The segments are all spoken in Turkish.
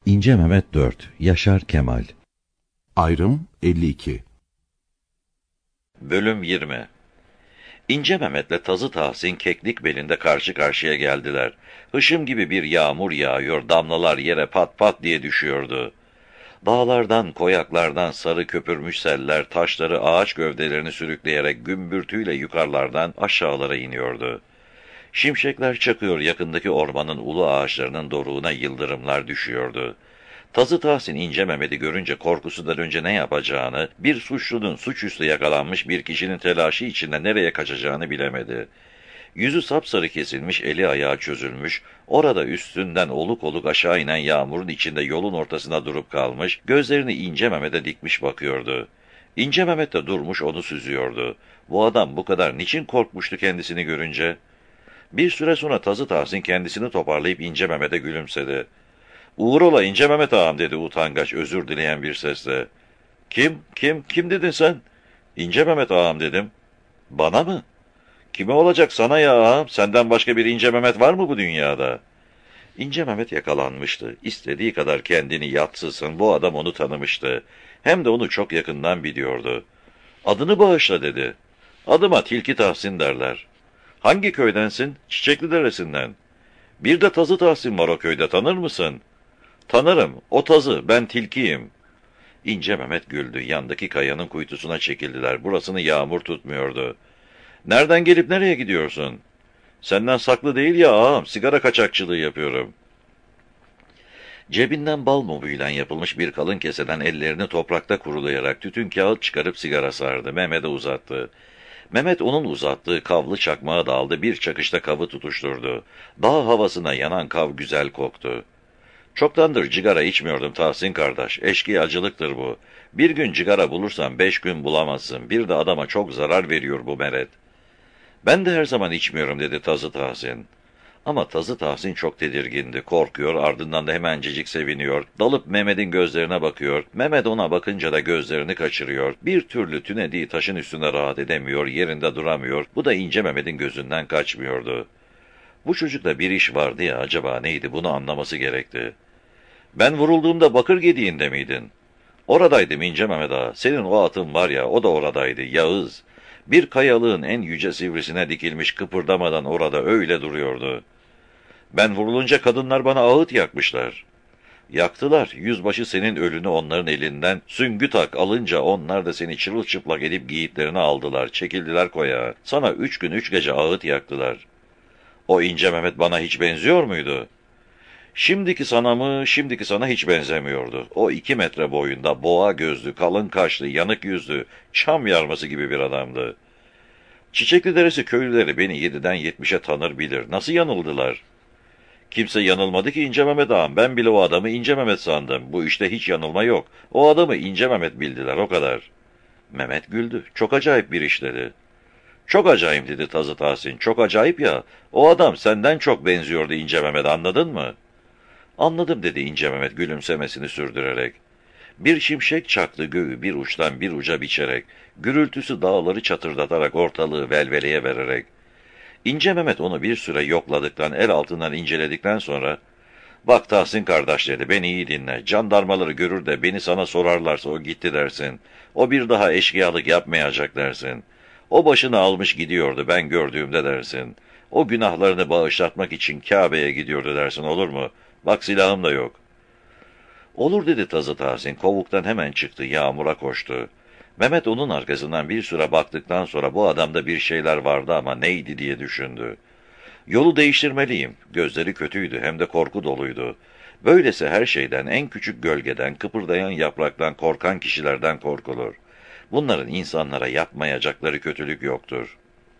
İnce Mehmet 4, Yaşar Kemal. Ayrım 52. Bölüm 20. İnce Mehmet'le Tazı Tahsin keklik belinde karşı karşıya geldiler. Hışım gibi bir yağmur yağıyor, damlalar yere pat pat diye düşüyordu. Dağlardan, koyaklardan sarı köpürmüş seller taşları, ağaç gövdelerini sürükleyerek gümbürtüyle yukarılardan aşağılara iniyordu. Şimşekler çakıyor, yakındaki ormanın ulu ağaçlarının doruğuna yıldırımlar düşüyordu. Tazı Tahsin İnce Mehmet'i görünce korkusundan önce ne yapacağını, bir suçlunun suçüstü yakalanmış bir kişinin telaşı içinde nereye kaçacağını bilemedi. Yüzü sapsarı kesilmiş, eli ayağı çözülmüş, orada üstünden oluk oluk aşağı inen yağmurun içinde yolun ortasına durup kalmış, gözlerini İnce Mehmet'e dikmiş bakıyordu. İnce Mehmet de durmuş onu süzüyordu. Bu adam bu kadar niçin korkmuştu kendisini görünce? Bir süre sonra Tazı Tahsin kendisini toparlayıp İnce Mehmet'e gülümsedi. "Uğur ola İnce Mehmet ağam," dedi utangaç, özür dileyen bir sesle. Kim dedin sen?" "İnce Mehmet ağam dedim." "Bana mı?" "Kime olacak, sana ya ağam, senden başka bir İnce Mehmet var mı bu dünyada?" İnce Mehmet yakalanmıştı. İstediği kadar kendini yatsısın, bu adam onu tanımıştı. Hem de onu çok yakından biliyordu. "Adını bağışla," dedi. "Adıma Tilki Tahsin derler." "Hangi köydensin?" "Çiçeklideresi'nden." "Bir de Tazı Tahsin var o köyde, tanır mısın?" "Tanırım, o Tazı, ben Tilkiyim." İnce Mehmet güldü. Yandaki kayanın kuytusuna çekildiler. Burasını yağmur tutmuyordu. "Nereden gelip nereye gidiyorsun?" "Senden saklı değil ya ağam, sigara kaçakçılığı yapıyorum." Cebinden bal mumuyla yapılmış bir kalın keseden ellerini toprakta kurulayarak tütün kağıt çıkarıp sigara sardı. Mehmet'e uzattı. Mehmet onun uzattığı kavlı çakmağı da aldı, bir çakışta kavı tutuşturdu. Dağ havasına yanan kav güzel koktu. "Çoktandır cigara içmiyordum Tahsin kardeş, eşkıyacılıktır bu. Bir gün cigara bulursan 5 gün bulamazsın, bir de adama çok zarar veriyor bu meret." "Ben de her zaman içmiyorum," dedi Tazı Tahsin. Ama Tazı Tahsin çok tedirgindi, korkuyor, ardından da hemencecik seviniyor, dalıp Mehmet'in gözlerine bakıyor, Mehmet ona bakınca da gözlerini kaçırıyor, bir türlü tünediği taşın üstünde rahat edemiyor, yerinde duramıyor, bu da İnce Mehmet'in gözünden kaçmıyordu. Bu çocukta bir iş vardı ya, acaba neydi, bunu anlaması gerekti. "Ben vurulduğumda Bakır Gediği'nde miydin?" "Oradaydım İnce Mehmet ağa, senin o atın var ya, o da oradaydı, Yağız. Bir kayalığın en yüce sivrisine dikilmiş, kıpırdamadan orada öyle duruyordu." "Ben vurulunca kadınlar bana ağıt yakmışlar." "Yaktılar, yüzbaşı senin ölünü onların elinden süngü tak alınca onlar da seni çırılçıplak edip giyitlerini aldılar, çekildiler koyağa. Sana 3 gün 3 gece ağıt yaktılar." "O İnce Mehmet bana hiç benziyor muydu?" "Şimdiki sana mı, şimdiki sana hiç benzemiyordu. O 2 metre boyunda, boğa gözlü, kalın kaşlı, yanık yüzlü, çam yarması gibi bir adamdı. Çiçeklideresi köylüleri beni 7'den 70'e tanır bilir. Nasıl yanıldılar?" "Kimse yanılmadı ki İnce Mehmet ağam. Ben bile o adamı İnce Mehmet sandım. Bu işte hiç yanılma yok. O adamı İnce Mehmet bildiler, o kadar." Mehmet güldü. "Çok acayip bir iş," dedi. "Çok acayip," dedi Tazı Tahsin. "Çok acayip ya. O adam senden çok benziyordu İnce Mehmet, anladın mı?" "Anladım," dedi İnce Mehmet gülümsemesini sürdürerek. Bir şimşek çaktı göğü bir uçtan bir uca biçerek, gürültüsü dağları çatırdatarak ortalığı velveleye vererek. İnce Mehmet onu bir süre yokladıktan, el altından inceledikten sonra, "Bak Tahsin kardeş," dedi, "beni iyi dinle. Jandarmaları görür de beni sana sorarlarsa o gitti dersin. O bir daha eşkıyalık yapmayacak dersin. O başını almış gidiyordu ben gördüğümde dersin. O günahlarını bağışlatmak için Kabe'ye gidiyordu dersin, olur mu? Bak silahım da yok." "Olur," dedi Tazı Tahsin, kovuktan hemen çıktı, yağmura koştu. Mehmet onun arkasından bir süre baktıktan sonra bu adamda bir şeyler vardı ama neydi diye düşündü. Yolu değiştirmeliyim. Gözleri kötüydü, hem de korku doluydu. Böylesi her şeyden, en küçük gölgeden, kıpırdayan yapraktan korkan kişilerden korkulur. Bunların insanlara yapmayacakları kötülük yoktur.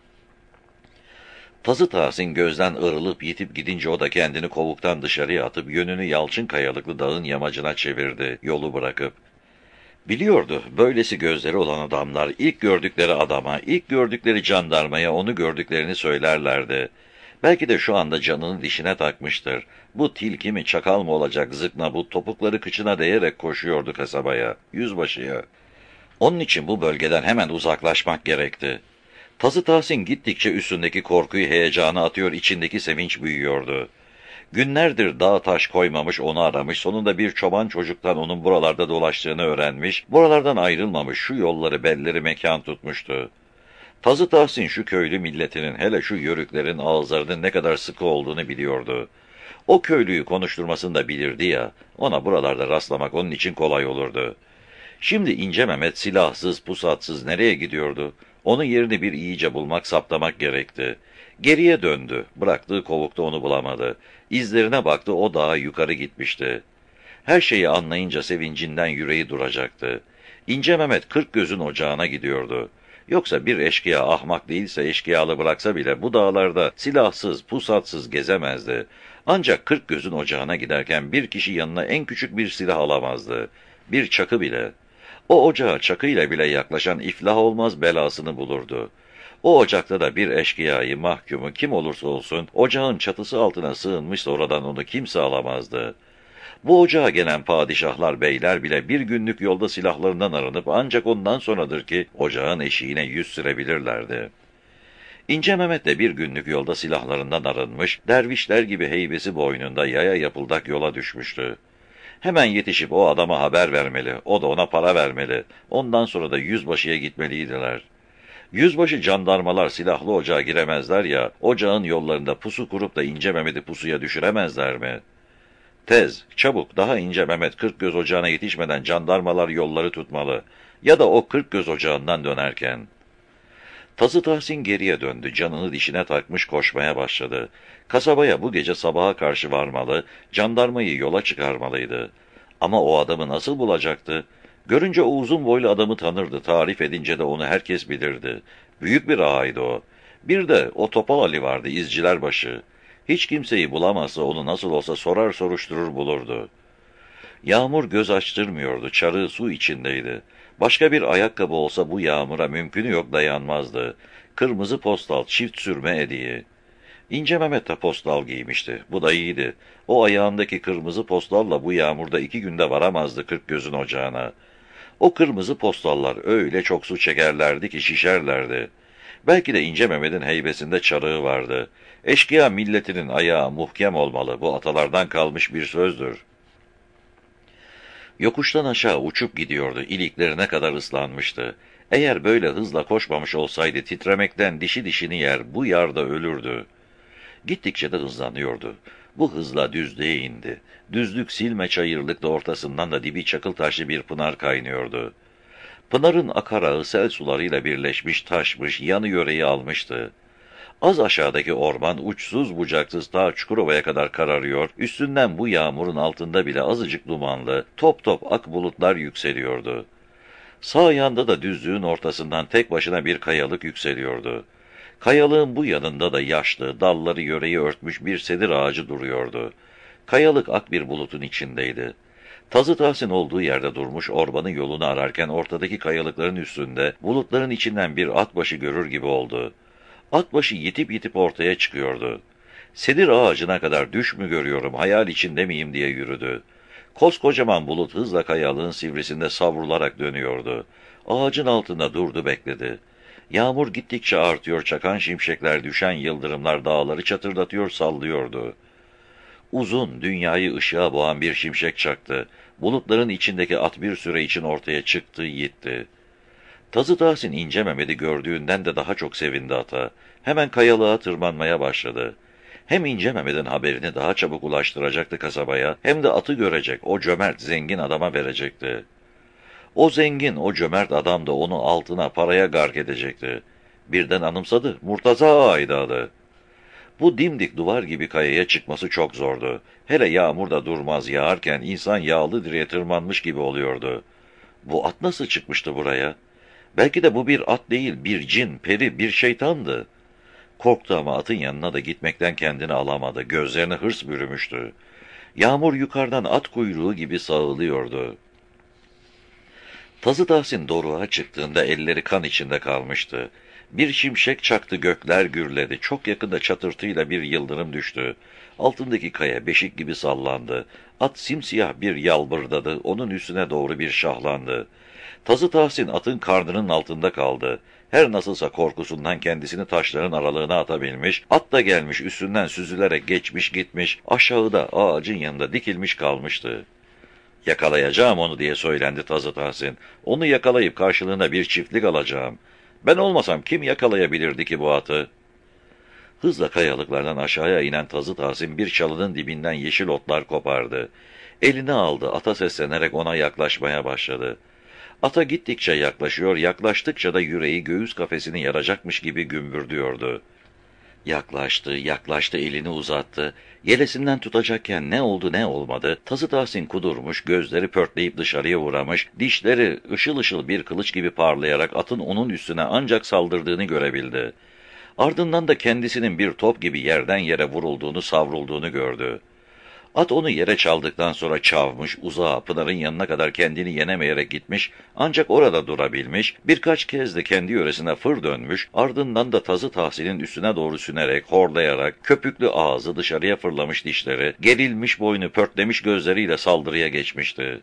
Tazı Tahsin gözden ırılıp yitip gidince o da kendini kovuktan dışarıya atıp yönünü Yalçın Kayalıklı dağın yamacına çevirdi, yolu bırakıp. Biliyordu, böylesi gözleri olan adamlar ilk gördükleri adama, ilk gördükleri jandarmaya onu gördüklerini söylerlerdi. Belki de şu anda canını dişine takmıştır. Bu tilki mi, çakal mı olacak zıkna, bu topukları kıçına değerek koşuyordu kasabaya, yüzbaşıya. Onun için bu bölgeden hemen uzaklaşmak gerekti. Tazı Tahsin gittikçe üstündeki korkuyu, heyecanı atıyor, içindeki sevinç büyüyordu. Günlerdir dağ taş koymamış, onu aramış, sonunda bir çoban çocuktan onun buralarda dolaştığını öğrenmiş, buralardan ayrılmamış, şu yolları belleri mekan tutmuştu. Tazı Tahsin şu köylü milletinin, hele şu yörüklerin ağızlarının ne kadar sıkı olduğunu biliyordu. O köylüyü konuşturmasını da bilirdi ya, ona buralarda rastlamak onun için kolay olurdu. Şimdi İnce Mehmet silahsız, pusatsız nereye gidiyordu? Onun yerini bir iyice bulmak, saptamak gerekti. Geriye döndü, bıraktığı kovukta onu bulamadı. İzlerine baktı, o dağa yukarı gitmişti. Her şeyi anlayınca sevincinden yüreği duracaktı. İnce Mehmet 40 gözün ocağına gidiyordu. Yoksa bir eşkıya ahmak değilse eşkıyalı bıraksa bile bu dağlarda silahsız, pusatsız gezemezdi. Ancak 40 gözün ocağına giderken bir kişi yanına en küçük bir silah alamazdı. Bir çakı bile. O ocağa çakıyla bile yaklaşan iflah olmaz belasını bulurdu. O ocakta da bir eşkıyayı, mahkumu kim olursa olsun ocağın çatısı altına sığınmışsa oradan onu kimse alamazdı. Bu ocağa gelen padişahlar, beyler bile bir günlük yolda silahlarından arınıp ancak ondan sonradır ki ocağın eşiğine yüz sürebilirlerdi. İnce Mehmet de bir günlük yolda silahlarından arınmış, dervişler gibi heybesi boynunda yaya yapıldak yola düşmüştü. Hemen yetişip o adama haber vermeli, o da ona para vermeli, ondan sonra da yüzbaşıya gitmeliydiler. Yüzbaşı jandarmalar silahlı ocağa giremezler ya, ocağın yollarında pusu kurup da İnce Mehmet'i pusuya düşüremezler mi? Tez, çabuk, daha İnce Mehmet 40 göz ocağına yetişmeden jandarmalar yolları tutmalı. Ya da o 40 göz ocağından dönerken. Tazı Tahsin geriye döndü, canını dişine takmış koşmaya başladı. Kasabaya bu gece sabaha karşı varmalı, jandarmayı yola çıkarmalıydı. Ama o adamı nasıl bulacaktı? Görünce o uzun boylu adamı tanırdı, tarif edince de onu herkes bilirdi. Büyük bir ağaydı o. Bir de o Topal Ali vardı, izciler başı. Hiç kimseyi bulamazsa onu nasıl olsa sorar soruşturur bulurdu. Yağmur göz açtırmıyordu, çarığı su içindeydi. Başka bir ayakkabı olsa bu yağmura mümkünü yok dayanmazdı. Kırmızı postal, çift sürme ediği. İnce Mehmet de postal giymişti. Bu da iyiydi. O ayağındaki kırmızı postalla bu yağmurda 2 günde varamazdı 40 gözün ocağına. O kırmızı postallar öyle çok su çekerlerdi ki şişerlerdi. Belki de İnce Mehmet'in heybesinde çarığı vardı. Eşkıya milletinin ayağı muhkem olmalı. Bu atalardan kalmış bir sözdür. Yokuştan aşağı uçup gidiyordu. İliklerine kadar ıslanmıştı. Eğer böyle hızla koşmamış olsaydı titremekten dişi dişini yer, bu yarda ölürdü. Gittikçe de hızlanıyordu. Bu hızla düzlüğe indi. Düzlük silme çayırlıkta ortasından da dibi çakıl taşlı bir pınar kaynıyordu. Pınarın akarağı sel sularıyla birleşmiş, taşmış, yanı yöreyi almıştı. Az aşağıdaki orman uçsuz bucaksız ta Çukurova'ya kadar kararıyor, üstünden bu yağmurun altında bile azıcık dumanlı, top top ak bulutlar yükseliyordu. Sağ yanda da düzlüğün ortasından tek başına bir kayalık yükseliyordu. Kayalığın bu yanında da yaşlı, dalları yöreyi örtmüş bir sedir ağacı duruyordu. Kayalık ak bir bulutun içindeydi. Tazı Tahsin olduğu yerde durmuş, ormanın yolunu ararken ortadaki kayalıkların üstünde, bulutların içinden bir at başı görür gibi oldu. At başı yitip yitip ortaya çıkıyordu. Sedir ağacına kadar düş mü görüyorum, hayal içinde miyim diye yürüdü. Koskocaman bulut hızla kayalığın sivrisinde savrularak dönüyordu. Ağacın altında durdu, bekledi. Yağmur gittikçe artıyor, çakan şimşekler, düşen yıldırımlar dağları çatırdatıyor, sallıyordu. Uzun, dünyayı ışığa boğan bir şimşek çaktı. Bulutların içindeki at bir süre için ortaya çıktı, gitti. Tazı Tahsin İnce Mehmet'i gördüğünden de daha çok sevindi ata. Hemen kayalığa tırmanmaya başladı. Hem İnce Mehmet'in haberini daha çabuk ulaştıracaktı kasabaya, hem de atı görecek, o cömert, zengin adama verecekti. O zengin, o cömert adam da onu altına, paraya gark edecekti. Birden anımsadı, Murtaza Ağa'ydı adı. Bu dimdik duvar gibi kayaya çıkması çok zordu. Hele yağmur da durmaz yağarken insan yağlı direğe tırmanmış gibi oluyordu. Bu at nasıl çıkmıştı buraya? Belki de bu bir at değil, bir cin, peri, bir şeytandı. Korktu ama atın yanına da gitmekten kendini alamadı. Gözlerine hırs bürümüştü. Yağmur yukarıdan at kuyruğu gibi sağılıyordu. Tazı Tahsin doruğa çıktığında elleri kan içinde kalmıştı. Bir şimşek çaktı, gökler gürledi. Çok yakında çatırtıyla bir yıldırım düştü. Altındaki kaya beşik gibi sallandı. At simsiyah bir yalbırdadı, onun üstüne doğru bir şahlandı. Tazı Tahsin atın karnının altında kaldı. Her nasılsa korkusundan kendisini taşların aralığına atabilmiş, at da gelmiş üstünden süzülerek geçmiş gitmiş, aşağıda ağacın yanında dikilmiş kalmıştı. Yakalayacağım onu diye söylendi Tazı Tahsin. Onu yakalayıp karşılığında bir çiftlik alacağım. Ben olmasam kim yakalayabilirdi ki bu atı? Hızla kayalıklardan aşağıya inen Tazı Tahsin bir çalının dibinden yeşil otlar kopardı. Eline aldı, ata seslenerek ona yaklaşmaya başladı. Ata gittikçe yaklaşıyor, yaklaştıkça da yüreği göğüs kafesini yaracakmış gibi gümbürdüyordu. Yaklaştı, elini uzattı. Yelesinden tutacakken ne oldu ne olmadı. Tazı Tahsin kudurmuş, gözleri pörtleyip dışarıya uğramış, dişleri ışıl ışıl bir kılıç gibi parlayarak atın onun üstüne ancak saldırdığını görebildi. Ardından da kendisinin bir top gibi yerden yere vurulduğunu, savrulduğunu gördü. At onu yere çaldıktan sonra çavmış, uzağa Pınar'ın yanına kadar kendini yenemeyerek gitmiş, ancak orada durabilmiş, birkaç kez de kendi yöresine fır dönmüş, ardından da Tazı Tahsin'in üstüne doğru sünerek, horlayarak, köpüklü ağzı dışarıya fırlamış dişleri, gerilmiş boynu pörtlemiş gözleriyle saldırıya geçmişti.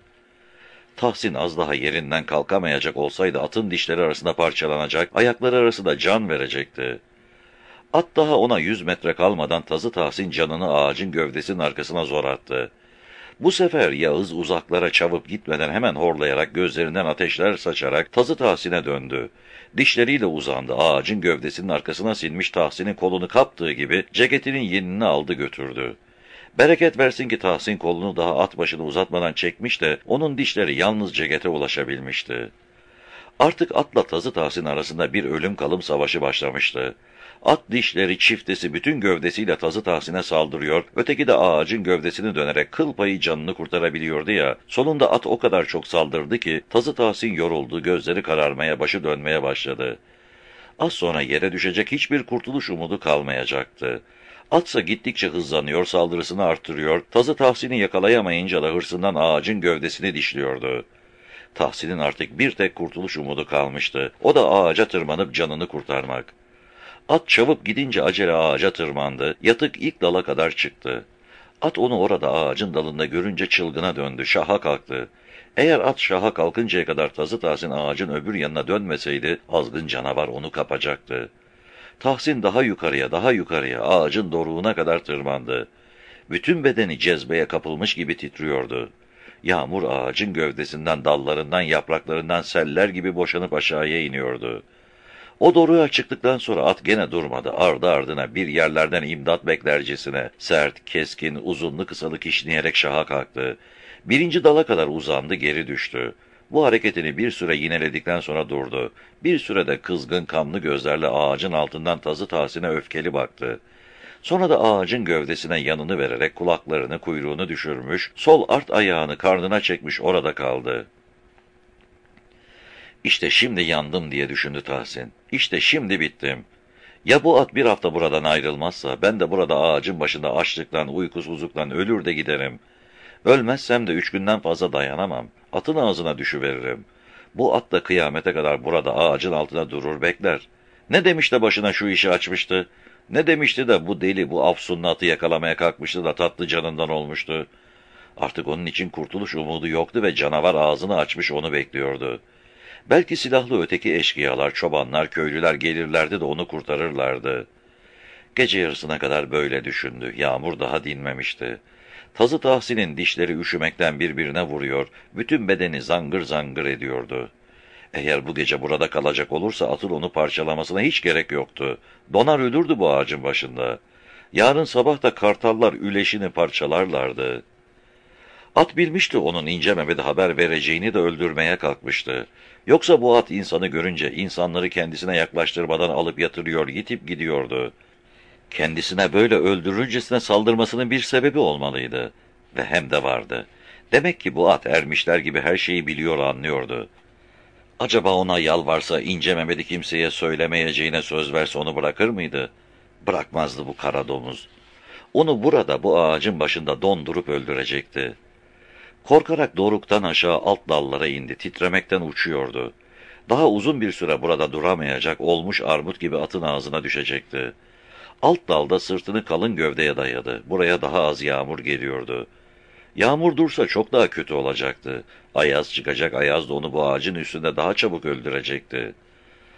Tahsin az daha yerinden kalkamayacak olsaydı atın dişleri arasında parçalanacak, ayakları arasında can verecekti. At daha ona 100 metre kalmadan Tazı Tahsin canını ağacın gövdesinin arkasına zor attı. Bu sefer Yağız uzaklara çabuk gitmeden hemen horlayarak gözlerinden ateşler saçarak Tazı Tahsin'e döndü. Dişleriyle uzandı, ağacın gövdesinin arkasına sinmiş Tahsin'in kolunu kaptığı gibi ceketinin yenini aldı götürdü. Bereket versin ki Tahsin kolunu daha at başını uzatmadan çekmiş de onun dişleri yalnız cekete ulaşabilmişti. Artık atla Tazı Tahsin arasında bir ölüm kalım savaşı başlamıştı. At dişleri çiftesi bütün gövdesiyle Tazı Tahsin'e saldırıyor, öteki de ağacın gövdesini dönerek kıl payı canını kurtarabiliyordu ya, sonunda at o kadar çok saldırdı ki Tazı Tahsin yoruldu, gözleri kararmaya, başı dönmeye başladı. Az sonra yere düşecek hiçbir kurtuluş umudu kalmayacaktı. Atsa gittikçe hızlanıyor, saldırısını artırıyor, Tazı Tahsin'i yakalayamayınca da hırsından ağacın gövdesini dişliyordu. Tahsin'in artık bir tek kurtuluş umudu kalmıştı, o da ağaca tırmanıp canını kurtarmak. At çabuk gidince acele ağaca tırmandı, yatık ilk dala kadar çıktı. At onu orada ağacın dalında görünce çılgına döndü, şaha kalktı. Eğer at şaha kalkıncaya kadar Tazı Tahsin ağacın öbür yanına dönmeseydi, azgın canavar onu kapacaktı. Tahsin daha yukarıya, ağacın doruğuna kadar tırmandı. Bütün bedeni cezbeye kapılmış gibi titriyordu. Yağmur ağacın gövdesinden, dallarından, yapraklarından seller gibi boşanıp aşağıya iniyordu. O doruğa çıktıktan sonra at gene durmadı, ardı ardına bir yerlerden imdat beklercesine, sert, keskin, uzunlu kısalı kişneyerek şaha kalktı. Birinci dala kadar uzandı, geri düştü. Bu hareketini bir süre yineledikten sonra durdu. Bir sürede kızgın, kanlı gözlerle ağacın altından Tazı Tahsin'e öfkeli baktı. Sonra da ağacın gövdesine yanını vererek kulaklarını, kuyruğunu düşürmüş, sol art ayağını karnına çekmiş orada kaldı. İşte şimdi yandım diye düşündü Tahsin. İşte şimdi bittim. Ya bu at bir hafta buradan ayrılmazsa, ben de burada ağacın başında açlıktan, uykusuzluktan ölür de giderim. Ölmezsem de 3 günden fazla dayanamam. Atın ağzına düşüveririm. Bu at da kıyamete kadar burada ağacın altına durur bekler. Ne demiş de başına şu işi açmıştı? Ne demişti de bu deli, bu afsunlu atı yakalamaya kalkmıştı da tatlı canından olmuştu? Artık onun için kurtuluş umudu yoktu ve canavar ağzını açmış onu bekliyordu. Belki silahlı öteki eşkıyalar, çobanlar, köylüler gelirlerdi de onu kurtarırlardı. Gece yarısına kadar böyle düşündü. Yağmur daha dinmemişti. Tazı Tahsin'in dişleri üşümekten birbirine vuruyor, bütün bedeni zangır zangır ediyordu. Eğer bu gece burada kalacak olursa atın onu parçalamasına hiç gerek yoktu. Donar ölürdü bu ağacın başında. Yarın sabah da kartallar üleşini parçalarlardı. At bilmişti onun İnce Mehmet'e haber vereceğini de öldürmeye kalkmıştı. Yoksa bu at insanı görünce insanları kendisine yaklaştırmadan alıp yatırıyor, yitip gidiyordu. Kendisine böyle öldürürcesine saldırmasının bir sebebi olmalıydı. Ve hem de vardı. Demek ki bu at ermişler gibi her şeyi biliyor, anlıyordu. Acaba ona yalvarsa, İnce Mehmet'i kimseye söylemeyeceğine söz verse onu bırakır mıydı? Bırakmazdı bu kara domuz. Onu burada, bu ağacın başında dondurup öldürecekti. Korkarak doruktan aşağı alt dallara indi, titremekten uçuyordu. Daha uzun bir süre burada duramayacak, olmuş armut gibi atın ağzına düşecekti. Alt dalda sırtını kalın gövdeye dayadı. Buraya daha az yağmur geliyordu. Yağmur dursa çok daha kötü olacaktı. Ayaz çıkacak, ayaz da onu bu ağacın üstünde daha çabuk öldürecekti.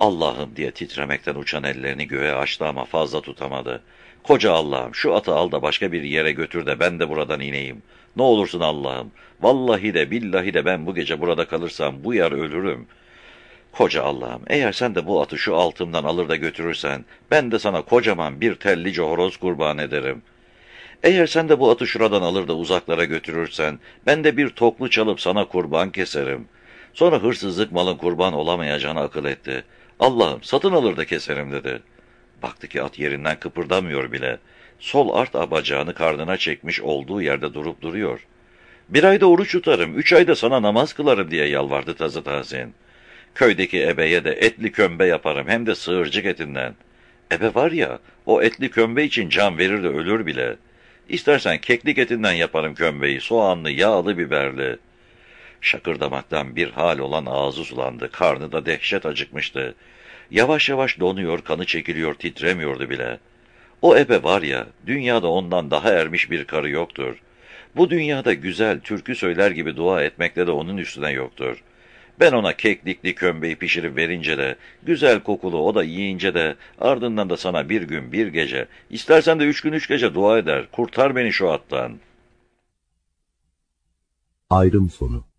Allah'ım diye titremekten uçan ellerini göğe açtı ama fazla tutamadı. Koca Allah'ım şu atı al da başka bir yere götür de ben de buradan ineyim. Ne olursun Allah'ım. Vallahi de billahi de ben bu gece burada kalırsam bu yar ölürüm. Koca Allah'ım, eğer sen de bu atı şu altımdan alır da götürürsen, ben de sana kocaman bir tellice horoz kurban ederim. Eğer sen de bu atı şuradan alır da uzaklara götürürsen, ben de bir toklu çalıp sana kurban keserim. Sonra hırsızlık malın kurban olamayacağını akıl etti. Allah'ım satın alır da keserim dedi. Baktı ki at yerinden kıpırdamıyor bile. Sol art abacağını karnına çekmiş olduğu yerde durup duruyor. 1 ayda oruç tutarım, 3 ayda sana namaz kılarım diye yalvardı Tazı Tahsin. Köydeki ebeye de etli kömbe yaparım hem de sığırcık etinden. Ebe var ya, o etli kömbe için can verir de ölür bile. İstersen keklik etinden yaparım kömbeyi, soğanlı, yağlı, biberli. Şakırdamaktan bir hal olan ağzı sulandı, karnı da dehşet acıkmıştı. Yavaş yavaş donuyor, kanı çekiliyor, titremiyordu bile. O ebe var ya, dünyada ondan daha ermiş bir karı yoktur. Bu dünyada güzel, türkü söyler gibi dua etmekte de onun üstüne yoktur. Ben ona keklikli kömbeyi pişirip verince de, güzel kokulu o da yiyince de, ardından da sana 1 gün 1 gece, istersen de 3 gün 3 gece dua eder, kurtar beni şu attan. Ayrım sonu.